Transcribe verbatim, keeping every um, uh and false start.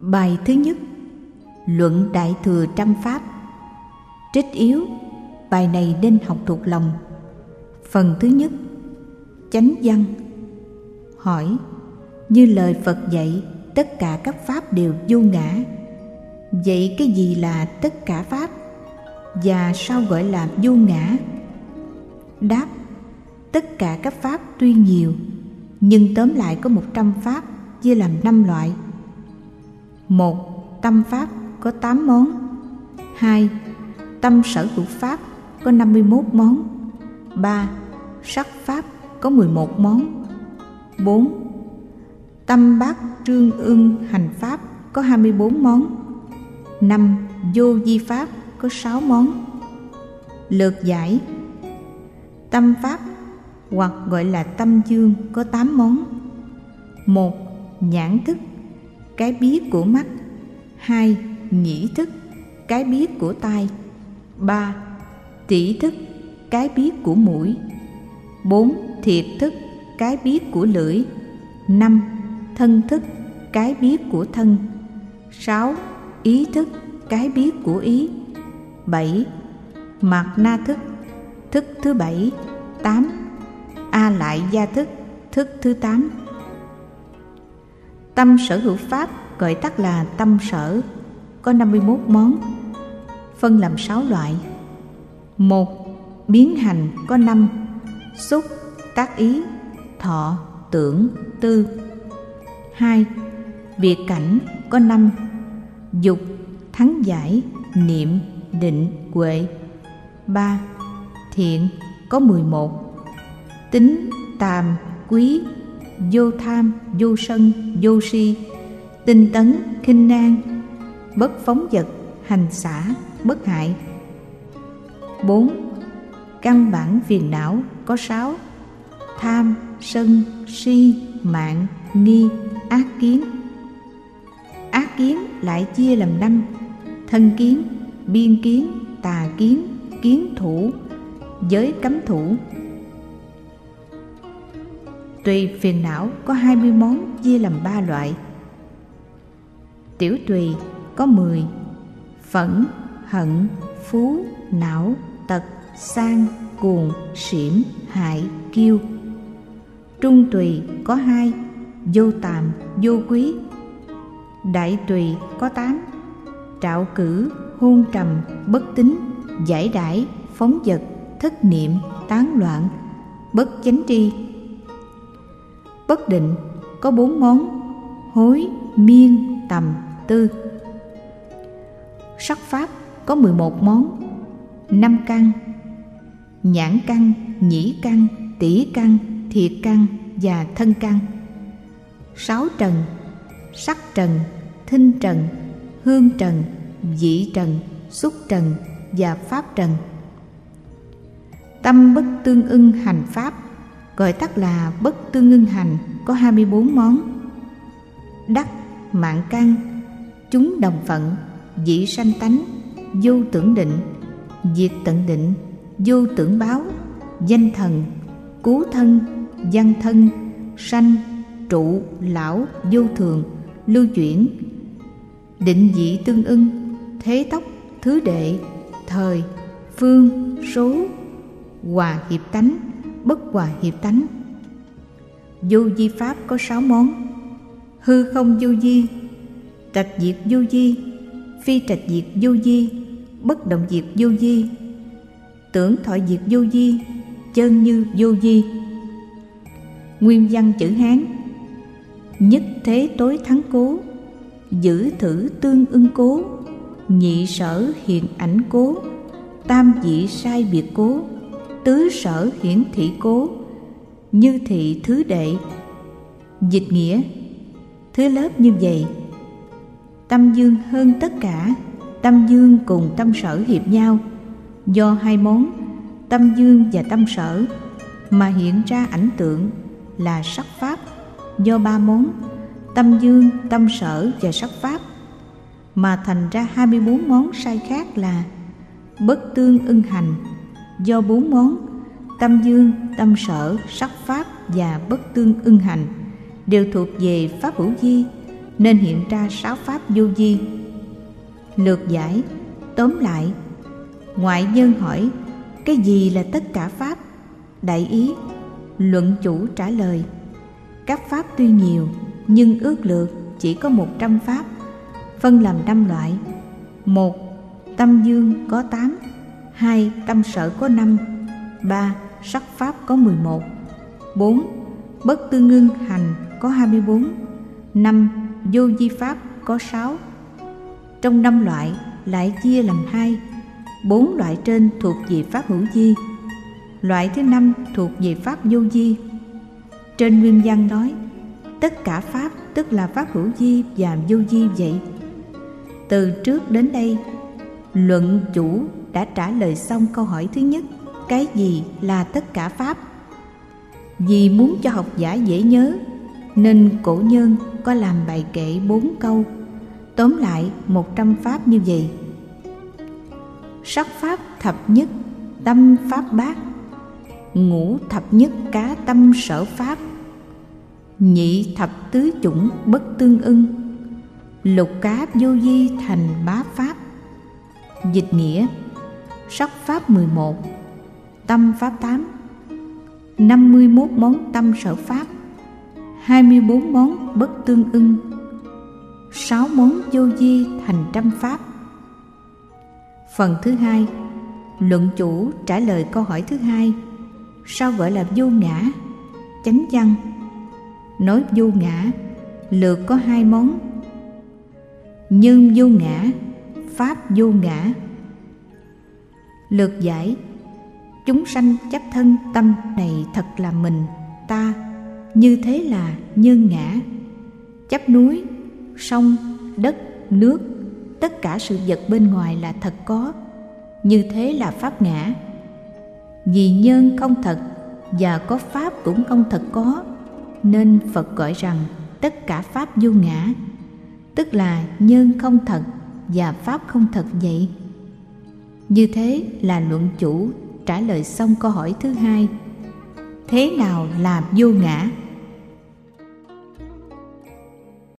Bài thứ nhất, Luận Đại Thừa Trăm Pháp. Trích yếu, bài này nên học thuộc lòng. Phần thứ nhất, Chánh văn. Hỏi: như lời Phật dạy, tất cả các pháp đều vô ngã. Vậy cái gì là tất cả pháp? Và sao gọi là vô ngã? Đáp: tất cả các pháp tuy nhiều, nhưng tóm lại có một trăm pháp, chia làm năm loại. Một, tâm pháp có tám món. Hai, tâm sở hữu pháp có năm mươi mốt món. Ba, sắc pháp có mười một món. Bốn, tâm bát trương ưng hành pháp có hai mươi bốn món. Năm, vô vi pháp có sáu món. Lược giải: tâm pháp hoặc gọi là tâm dương có tám món. Một, nhãn thức, cái biết của mắt. Hai, nhĩ thức, cái biết của tai. Ba, tỷ thức, cái biết của mũi. Bốn, thiệt thức, cái biết của lưỡi. Năm, thân thức, cái biết của thân. Sáu, ý thức, cái biết của ý. Bảy, mạt na thức, thức thứ bảy. Tám, a lại gia thức, thức thứ tám. Tâm sở hữu pháp, gọi tắt là tâm sở, có năm mươi mốt món, phân làm sáu loại. Một, biến hành có năm: xúc, tác ý, thọ, tưởng, tư. Hai, biệt cảnh có năm: dục, thắng giải, niệm, định, huệ. Ba, thiện có mười một: tín, tàm, quý, vô tham, vô sân, vô si, tinh tấn, khinh nan, bất phóng dật, hành xả, bất hại. Bốn, căn bản phiền não có sáu: tham, sân, si, mạn, nghi, ác kiến. Ác kiến lại chia làm năm: thân kiến, biên kiến, tà kiến, kiến thủ, giới cấm thủ. Tùy phiền não có hai mươi món, chia làm ba loại. Tiểu tùy có mười: phẫn, hận, phú, não, tật, sang, cuồng, xỉm, hại, kiêu. Trung tùy có hai: vô tàm, vô quý. Đại tùy có tám: trạo cử, hôn trầm, bất tín, giải đãi, phóng dật, thất niệm, tán loạn, bất chánh tri. Bất định có bốn món: hối, miên, tầm, tư. Sắc pháp có mười một món: năm căn: nhãn căn, nhĩ căn, tỷ căn, thiệt căn và thân căn. Sáu trần: sắc trần, thinh trần, hương trần, vị trần, xúc trần và pháp trần. Tâm bất tương ưng hành pháp, gọi tắt là bất tương ưng hành, có hai mươi bốn món: đắc, mạng căn, chúng đồng phận, vị sanh tánh, vô tưởng định, diệt tận định, vô tưởng báo, danh thần, cứu thân, văn thân, sanh, trụ, lão, vô thường, lưu chuyển, định vị tương ưng, thế tốc, thứ đệ, thời, phương, số, hòa hiệp tánh, bất hòa hiệp tánh. Vô vi pháp có sáu món: hư không vô vi, trạch diệt vô vi, phi trạch diệt vô vi, bất động diệt vô vi, tưởng thọ diệt vô vi, chân như vô vi. Nguyên văn chữ Hán: nhất thế tối thắng cố, giữ thử tương ưng cố, nhị sở hiện ảnh cố, tam vị sai biệt cố, tứ sở hiển thị cố, như thị thứ đệ. Dịch nghĩa: thứ lớp như vậy. Tâm dương hơn tất cả, tâm dương cùng tâm sở hiệp nhau, do hai món tâm dương và tâm sở mà hiện ra ảnh tượng là sắc pháp. Do ba món tâm dương, tâm sở và sắc pháp mà thành ra hai mươi bốn món sai khác là bất tương ưng hành. Do bốn món tâm dương, tâm sở, sắc pháp và bất tương ưng hành đều thuộc về pháp hữu vi, nên hiện ra sáu pháp vô vi. Lược giải: tóm lại, ngoại nhân hỏi cái gì là tất cả pháp? Đại ý: luận chủ trả lời, các pháp tuy nhiều nhưng ước lược chỉ có một trăm pháp, phân làm năm loại. Một, tâm dương có tám. Hai, tâm sở có năm. Ba, sắc pháp có mười một. Bốn, bất tương ưng hành có hai mươi bốn. Năm, vô vi pháp có sáu. Trong năm loại lại chia làm hai. Bốn loại trên thuộc về pháp hữu vi, loại thứ năm thuộc về pháp vô vi. Trên nguyên văn nói tất cả pháp tức là pháp hữu vi và vô vi vậy. Từ trước đến đây, luận chủ đã trả lời xong câu hỏi thứ nhất, cái gì là tất cả pháp? Vì muốn cho học giả dễ nhớ nên cổ nhân có làm bài kệ bốn câu, tóm lại một trăm pháp như vậy. Sắc pháp thập nhất, tâm pháp bát. Ngũ thập nhất cá tâm sở pháp. Nhị thập tứ chủng bất tương ưng. Lục cá vô vi thành bá pháp. Dịch nghĩa: sắc pháp mười một, tâm pháp tám, năm mươi mốt món tâm sở pháp, hai mươi bốn món bất tương ưng, sáu món vô vi thành trăm pháp. Phần thứ hai, luận chủ trả lời câu hỏi thứ hai, sao gọi là vô ngã? Chánh văn nói vô ngã, lược có hai món: nhân vô ngã, pháp vô ngã. Lược giải: chúng sanh chấp thân tâm này thật là mình, ta, như thế là nhân ngã. Chấp núi, sông, đất, nước, tất cả sự vật bên ngoài là thật có, như thế là pháp ngã. Vì nhân không thật và có pháp cũng không thật có, nên Phật gọi rằng tất cả pháp vô ngã, tức là nhân không thật và pháp không thật vậy. Như thế là luận chủ trả lời xong câu hỏi thứ hai, thế nào là vô ngã?